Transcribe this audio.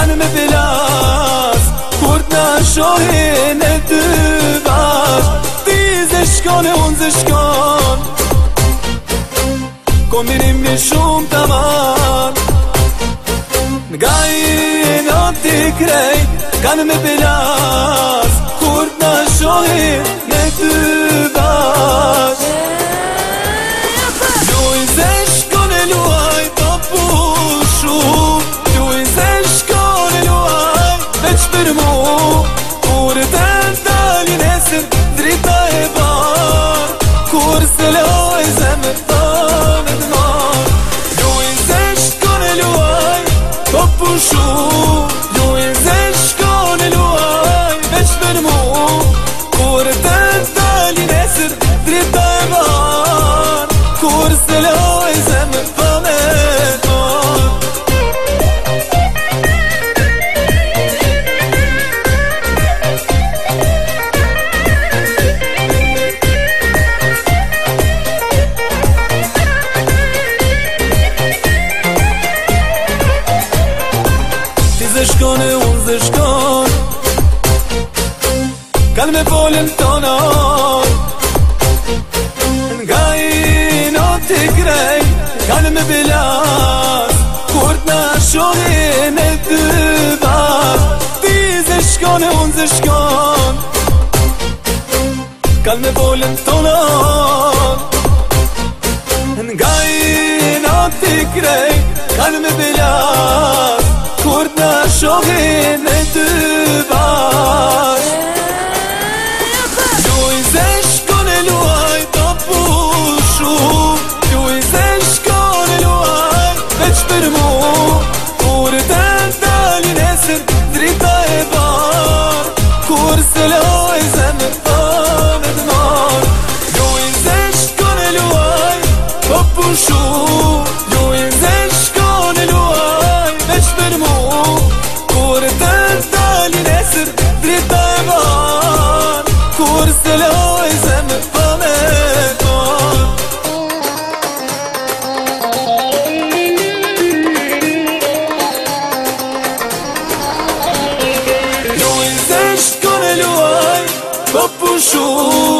kanë me bilas, kur t'na shohin e dy bashk. Ti ze shkon e unë ze shkon, kombinimi shumë të man. Nga i noti krejt kanë me bilas, kur t'na shohin e dy bashk. Luj ze shkon e luaj të pushu, luj ze shkon e luaj veç për mu, kur të ndalin esër drita e bar, kur se loj zemër tane t'mar. Luj ze shkon e luaj të pushu, luj ze shkon e luaj veç për mu, kur të ndalin esër drita e bar, kur se loj zemër tane t'mar. Ti ze shkon e unë ze shkon, kanë me folën tonon. Nga i noti krejt kanë me bilas, kur t'na shohin e dy bashk. Ti ze shkon e unë ze shkon, kanë me folën tonon. Nga i noti krejt kanë me bilas, kur t'na shohin e dy bashk. Luj ze shkon e luaj të pushu, luj ze shkon e luaj veç për mu, kur të ndalin esër drita e bar, kur se loj zemër tane t'mar. Luj ze shkon e luaj të pushu, luj ze shkon e luaj veç për mu, kur të ndalin esër drita e bar, kur se loj zemër tane t'mar. Luj ze shkon e luaj të pushu,